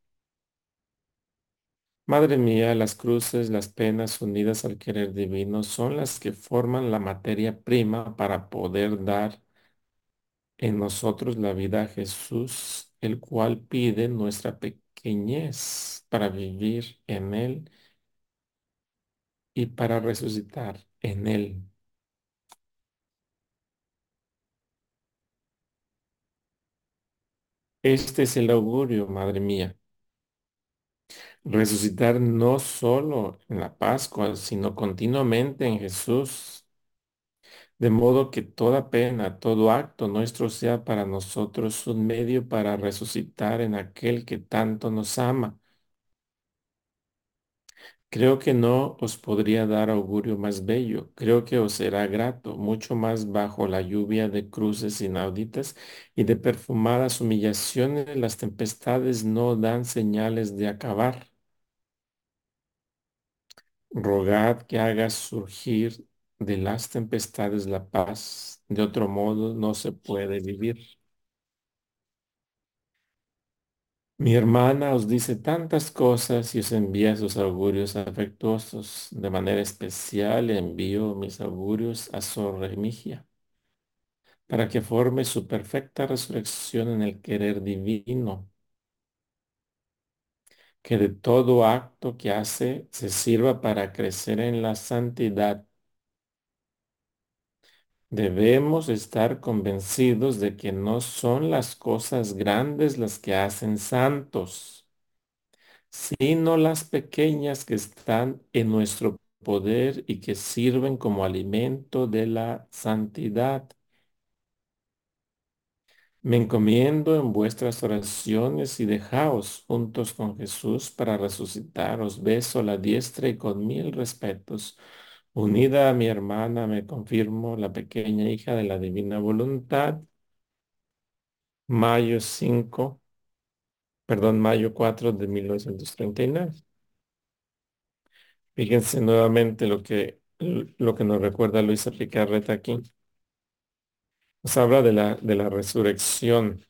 Madre mía, las cruces, las penas unidas al querer divino son las que forman la materia prima para poder dar en nosotros la vida a Jesús, el cual pide nuestra pequeñez para vivir en Él y para resucitar en Él. Este es el augurio, madre mía. Resucitar no solo en la Pascua, sino continuamente en Jesús, de modo que toda pena, todo acto nuestro sea para nosotros un medio para resucitar en aquel que tanto nos ama. Creo que no os podría dar augurio más bello. Creo que os será grato, mucho más bajo la lluvia de cruces inauditas y de perfumadas humillaciones. Las tempestades no dan señales de acabar. Rogad que haga surgir de las tempestades la paz. De otro modo no se puede vivir. Mi hermana os dice tantas cosas y os envía sus augurios afectuosos. De manera especial envío mis augurios a Sor Remigia para que forme su perfecta resurrección en el querer divino, que de todo acto que hace se sirva para crecer en la santidad. Debemos estar convencidos de que no son las cosas grandes las que hacen santos, sino las pequeñas que están en nuestro poder y que sirven como alimento de la santidad. Me encomiendo en vuestras oraciones y dejaos juntos con Jesús para resucitar. Os beso la diestra y con mil respetos. Unida a mi hermana, me confirmo la pequeña hija de la divina voluntad. Mayo cinco, perdón, mayo cuatro de mil novecientos treinta y nueve. Fíjense nuevamente lo que, lo que nos recuerda Luisa Picarreta aquí. Nos habla de la, de la resurrección.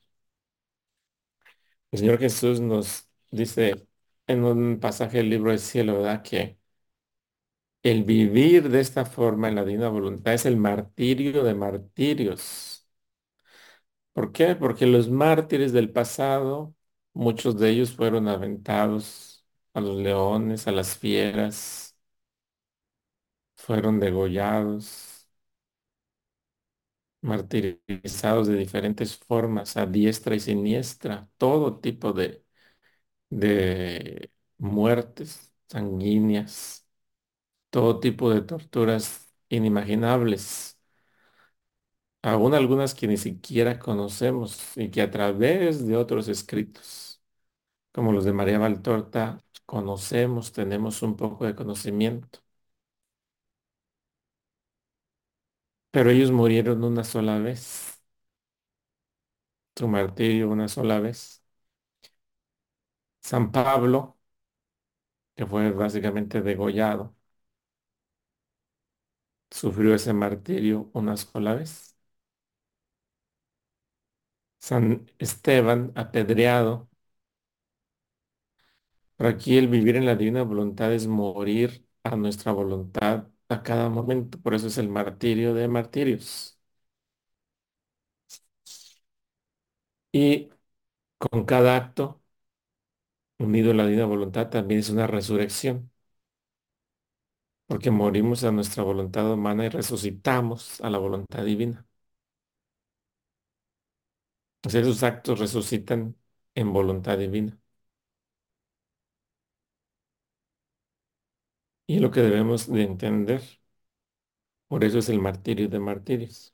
El Señor Jesús nos dice en un pasaje del libro del cielo, ¿verdad? Que el vivir de esta forma en la divina voluntad es el martirio de martirios. ¿Por qué? Porque los mártires del pasado, muchos de ellos fueron aventados a los leones, a las fieras, fueron degollados, martirizados de diferentes formas, a diestra y siniestra, todo tipo de, de muertes sanguíneas, todo tipo de torturas inimaginables, aún algunas que ni siquiera conocemos y que a través de otros escritos, como los de María Valtorta, conocemos, tenemos un poco de conocimiento. Pero ellos murieron una sola vez. su martirio una sola vez. San Pablo, que fue básicamente degollado, sufrió ese martirio una sola vez. San Esteban, apedreado. Por aquí el vivir en la divina voluntad es morir a nuestra voluntad a cada momento. Por eso es el martirio de martirios. Y con cada acto unido a la divina voluntad también es una resurrección, porque morimos a nuestra voluntad humana y resucitamos a la voluntad divina. O sea, esos actos resucitan en voluntad divina. Y es lo que debemos de entender. Por eso es el martirio de martirios.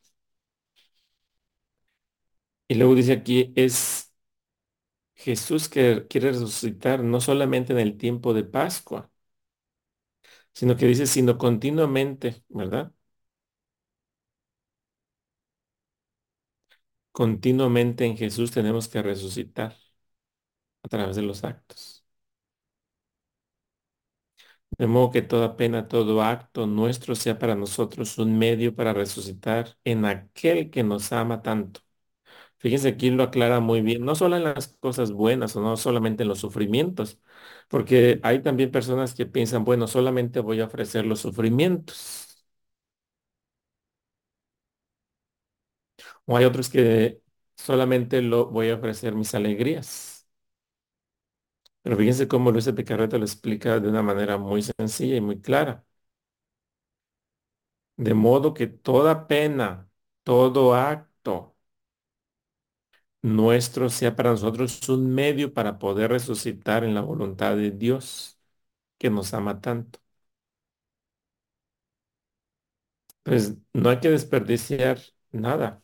Y luego dice aquí, es Jesús que quiere resucitar no solamente en el tiempo de Pascua, sino que dice, sino continuamente, ¿verdad? Continuamente en Jesús tenemos que resucitar a través de los actos. De modo que toda pena, todo acto nuestro sea para nosotros un medio para resucitar en aquel que nos ama tanto. Fíjense, aquí lo aclara muy bien, no solo en las cosas buenas o no solamente en los sufrimientos, porque hay también personas que piensan, bueno, solamente voy a ofrecer los sufrimientos. O hay otros que solamente lo voy a ofrecer mis alegrías. Pero fíjense cómo Luis de Picarreta lo explica de una manera muy sencilla y muy clara. De modo que toda pena, todo acto nuestro sea para nosotros un medio para poder resucitar en la voluntad de Dios que nos ama tanto. Pues no hay que desperdiciar nada.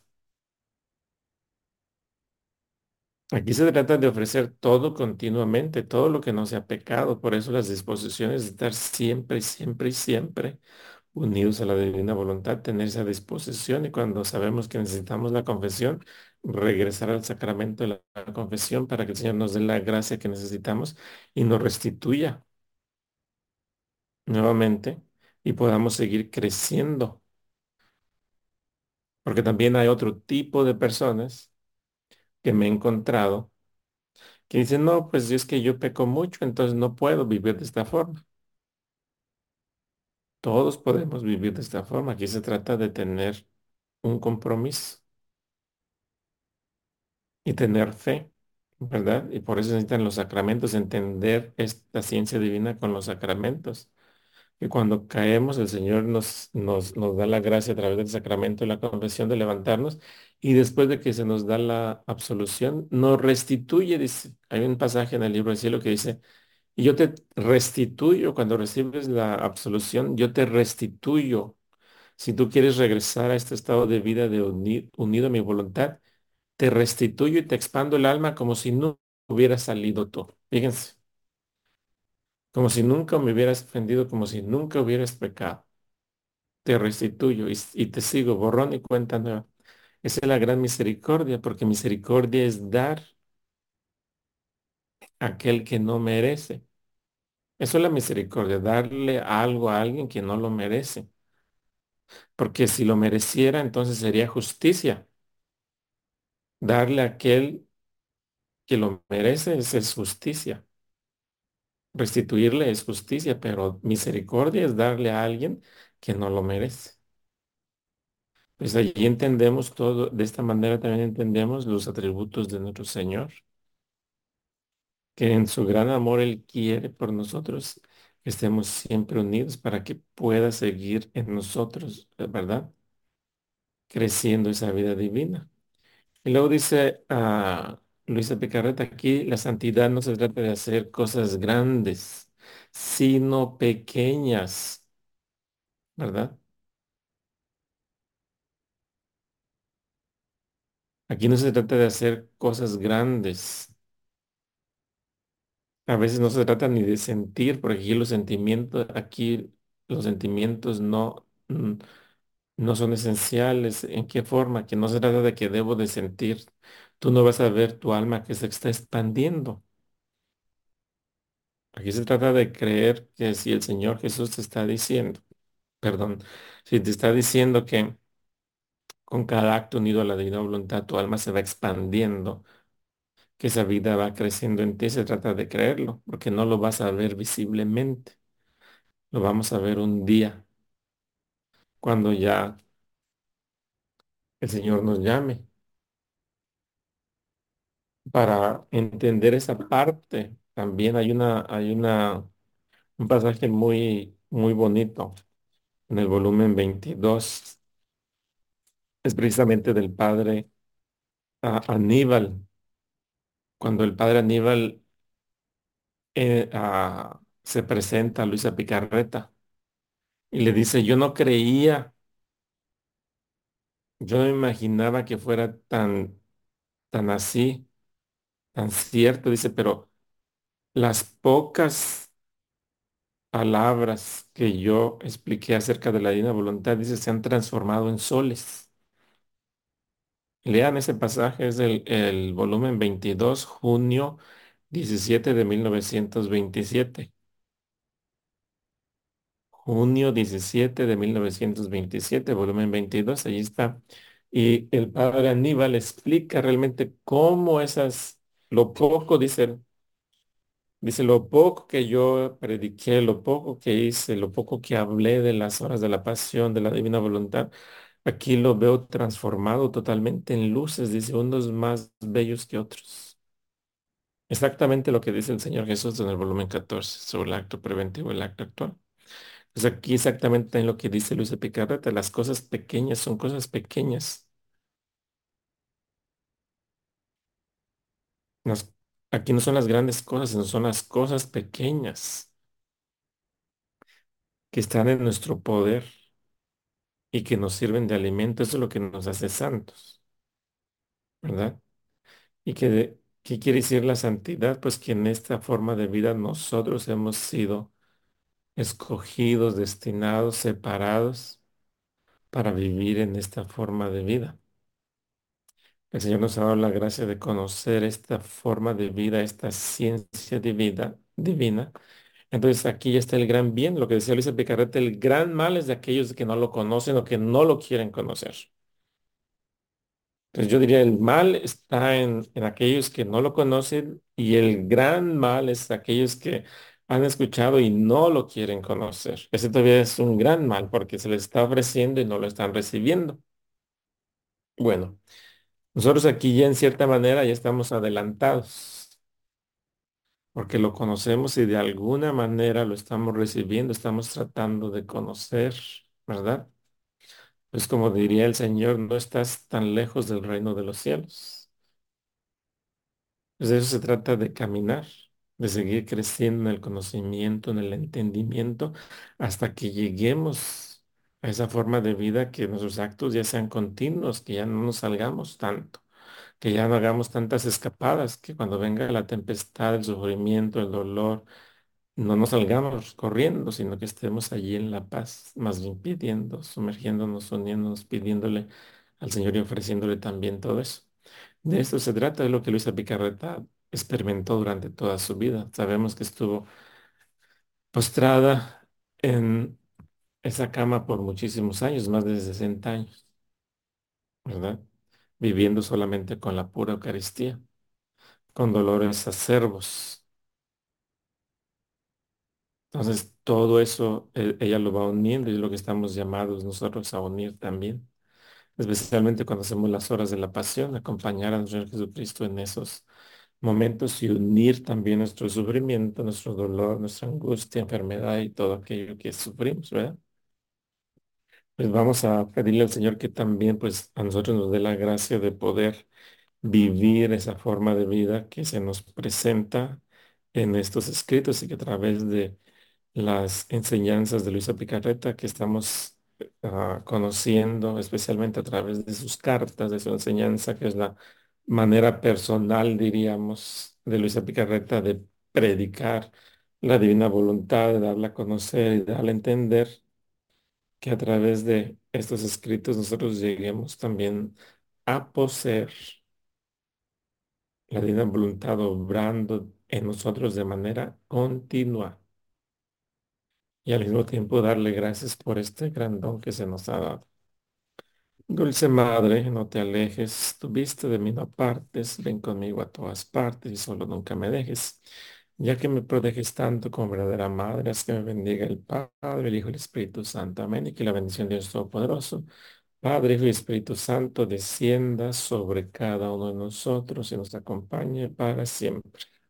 Aquí se trata de ofrecer todo continuamente, todo lo que no sea pecado. Por eso las disposiciones de estar siempre, siempre y siempre unidos a la divina voluntad, tener esa disposición y cuando sabemos que necesitamos la confesión, regresar al sacramento de la confesión para que el Señor nos dé la gracia que necesitamos y nos restituya nuevamente y podamos seguir creciendo. Porque también hay otro tipo de personas que me he encontrado que dicen, no, pues es que yo peco mucho, entonces no puedo vivir de esta forma. Todos podemos vivir de esta forma. Aquí se trata de tener un compromiso y tener fe, ¿verdad? Y por eso se necesitan los sacramentos, entender esta ciencia divina con los sacramentos. Que cuando caemos, el Señor nos, nos, nos da la gracia a través del sacramento de la confesión de levantarnos y después de que se nos da la absolución, nos restituye, dice. Hay un pasaje en el libro del cielo que dice, y yo te restituyo cuando recibes la absolución, yo te restituyo. Si tú quieres regresar a este estado de vida de uni- unido a mi voluntad, te restituyo y te expando el alma como si no hubieras salido tú. Fíjense, como si nunca me hubieras ofendido, como si nunca hubieras pecado. Te restituyo y, y te sigo, borrón y cuenta nueva. Esa es la gran misericordia, porque misericordia es dar a aquel que no merece. Eso es la misericordia, darle algo a alguien que no lo merece. Porque si lo mereciera, entonces sería justicia. Darle a aquel que lo merece, esa es justicia. Restituirle es justicia, pero misericordia es darle a alguien que no lo merece. Pues allí entendemos todo, de esta manera también entendemos los atributos de nuestro Señor, que en su gran amor Él quiere por nosotros que estemos siempre unidos para que pueda seguir en nosotros, ¿verdad? Creciendo esa vida divina. Y luego dice a Luisa Picarreta aquí, la santidad no se trata de hacer cosas grandes, sino pequeñas, ¿verdad? Aquí no se trata de hacer cosas grandes. A veces no se trata ni de sentir, porque aquí los sentimientos, aquí los sentimientos no, mm, no son esenciales. ¿En qué forma? Que no se trata de que debo de sentir. tú no vas a ver tu alma que se está expandiendo. Aquí se trata de creer que si el Señor Jesús te está diciendo, perdón, si te está diciendo que con cada acto unido a la divina voluntad tu alma se va expandiendo, que esa vida va creciendo en ti, se trata de creerlo, porque no lo vas a ver visiblemente, lo vamos a ver un día, cuando ya el Señor nos llame. Para entender esa parte, también hay una, hay una, un pasaje muy, muy bonito en el volumen veintidós. Es precisamente del padre ah, Aníbal, cuando el padre Aníbal eh, ah, se presenta a Luisa Picarreta y le dice, yo no creía, yo no me imaginaba que fuera tan, tan así, tan cierto, dice, pero las pocas palabras que yo expliqué acerca de la divina voluntad, dice, se han transformado en soles. Lean ese pasaje, es el, el volumen veintidós, junio diecisiete de mil novecientos veintisiete. Junio diecisiete de mil novecientos veintisiete, volumen veintidós, allí está. Y el padre Aníbal explica realmente cómo esas, lo poco, dice, él, dice, lo poco que yo prediqué, lo poco que hice, lo poco que hablé de las horas de la pasión, de la divina voluntad, aquí lo veo transformado totalmente en luces, dice, unos más bellos que otros. Exactamente lo que dice el Señor Jesús en el volumen catorce sobre el acto preventivo y el acto actual. Pues aquí exactamente en lo que dice Luisa Picarreta, las cosas pequeñas son cosas pequeñas. Las- aquí no son las grandes cosas, sino son las cosas pequeñas que están en nuestro poder y que nos sirven de alimento. Eso es lo que nos hace santos, ¿verdad? ¿Y que, qué quiere decir la santidad? Pues que en esta forma de vida nosotros hemos sido escogidos, destinados, separados para vivir en esta forma de vida. El Señor nos ha dado la gracia de conocer esta forma de vida, esta ciencia de vida divina. Entonces aquí ya está el gran bien, lo que decía Luisa Picarreta, el gran mal es de aquellos que no lo conocen o que no lo quieren conocer. Entonces yo diría, el mal está en, en aquellos que no lo conocen y el gran mal es aquellos que han escuchado y no lo quieren conocer. Ese todavía es un gran mal porque se les está ofreciendo y no lo están recibiendo. Bueno, nosotros aquí ya en cierta manera ya estamos adelantados porque lo conocemos y de alguna manera lo estamos recibiendo, estamos tratando de conocer, ¿verdad? Pues como diría el Señor, no estás tan lejos del reino de los cielos. Pues de eso se trata de caminar, de seguir creciendo en el conocimiento, en el entendimiento, hasta que lleguemos a esa forma de vida que nuestros actos ya sean continuos, que ya no nos salgamos tanto, que ya no hagamos tantas escapadas, que cuando venga la tempestad, el sufrimiento, el dolor, no nos salgamos corriendo, sino que estemos allí en la paz, más bien pidiendo, sumergiéndonos, uniéndonos, pidiéndole al Señor y ofreciéndole también todo eso. De esto se trata, de lo que Luisa Picarreta experimentó durante toda su vida. Sabemos que estuvo postrada en esa cama por muchísimos años, más de sesenta años, ¿verdad? Viviendo solamente con la pura Eucaristía, con dolores acerbos. Entonces, todo eso eh, ella lo va uniendo y es lo que estamos llamados nosotros a unir también, especialmente cuando hacemos las horas de la pasión, acompañar a nuestro Señor Jesucristo en esos momentos y unir también nuestro sufrimiento, nuestro dolor, nuestra angustia, enfermedad y todo aquello que sufrimos, ¿verdad? Pues vamos a pedirle al Señor que también pues a nosotros nos dé la gracia de poder vivir esa forma de vida que se nos presenta en estos escritos y que a través de las enseñanzas de Luisa Picarreta que estamos ah, conociendo, especialmente a través de sus cartas, de su enseñanza, que es la manera personal, diríamos, de Luisa Picarreta de predicar la divina voluntad, de darla a conocer y darla a entender, que a través de estos escritos nosotros lleguemos también a poseer la divina voluntad obrando en nosotros de manera continua y al mismo tiempo darle gracias por este gran don que se nos ha dado. Dulce Madre, no te alejes, tu vista de mí no apartes, ven conmigo a todas partes y solo nunca me dejes, ya que me proteges tanto como verdadera Madre, haz que me bendiga el Padre, el Hijo y el Espíritu Santo. Amén. Y que la bendición de Dios Todopoderoso, Padre, Hijo y Espíritu Santo, descienda sobre cada uno de nosotros y nos acompañe para siempre.